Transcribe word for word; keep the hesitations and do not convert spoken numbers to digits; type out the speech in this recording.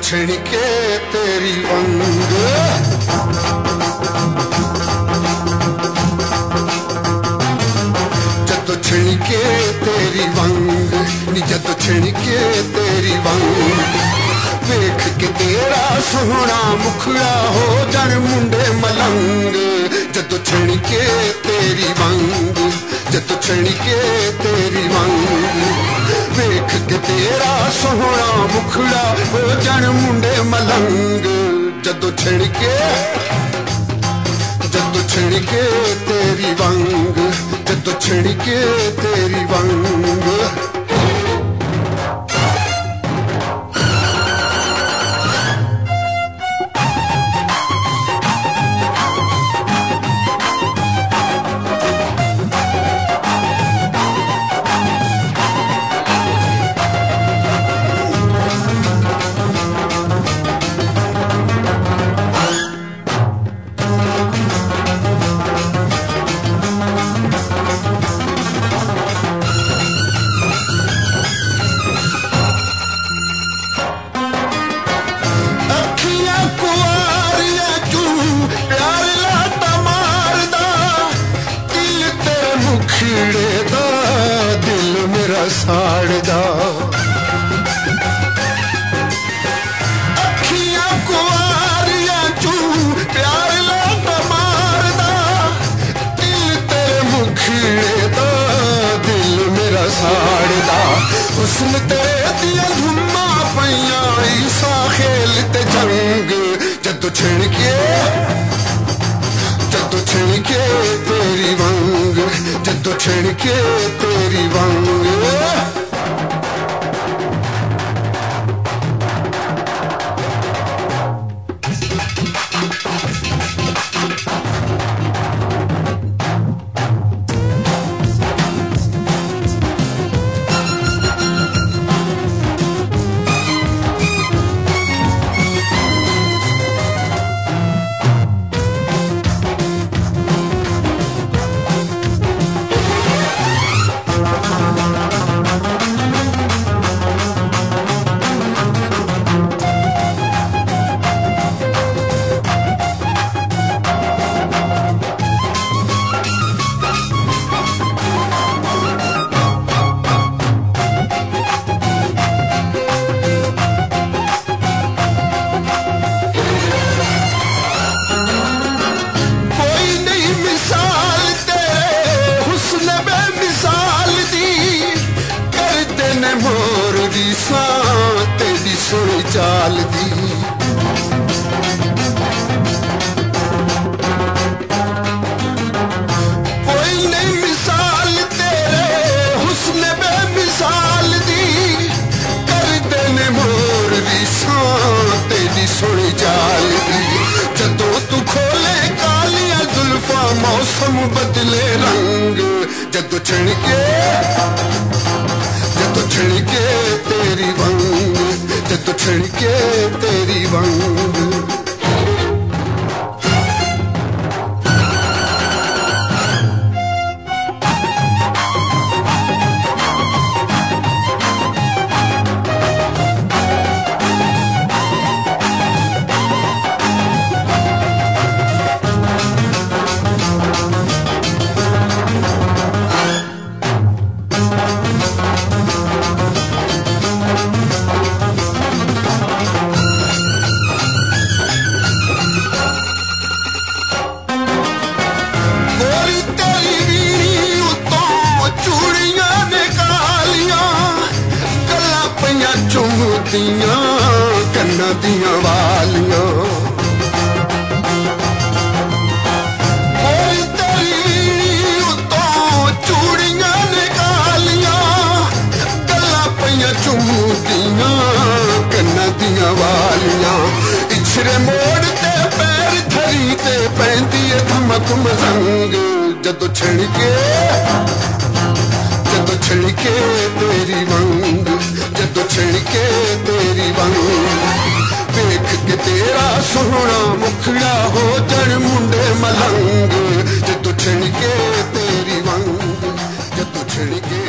छिड़के तेरी वंग, जदों छिड़के तेरी वंग नी, जदों छिड़के तेरी वंग, वेख के तेरा सोहना मुखड़ा हो जन मुंडे मलंग। जदों छिड़के तेरी वंग, जदों छिड़के तेरी वंग, वेख के तेरा सोहना मुखड़ा हो जन मुंडे मलंग। जदों छिड़के, जदों छिड़के तेरी वंग, जदों छिड़के तेरी वंग। साड़दा अखियां कुआरियां चू प्यार लाता मारदा, दिल तेरे मुखड़े दा दिल मेरा साड़दा। हुस्न तेरे दियां धुम्मा पईयां ईसा खेल ते जंग। जदों छिड़के, जदों छिड़के तेरी वंग, जदों छिड़के तेरी वंग। मोर दी सां तेरी सोई चाल दी, कोई नहीं मिसाल तेरे हुस्न बेमिसाल दी। कर देने मोर दी सां तेरी सोई चाल दी। जदों तू खोले कालियां जुल्फा मौसम बदले रंग। जदों छिड़के, जदों छिड़के तेरी वंग, जदों छिड़के तेरी वंग। चुमदियां कन्ना दियां वालियां, कोई तेरी उतों चूड़ियां निकालियां। गल्ला पईयां चुमदियां कन्ना दियां वालियां। इछरे मोड़ ते पैर धरी ते पैंदी है धमक मजंग। जदों छिड़के, जदों छिड़के तेरी वंग, जदों छिड़के तेरी वंग। वेख के तेरा सोहना मुखड़ा हो जन मुंडे मलंग। जदों छिड़के तेरी वंग, जदों छिड़के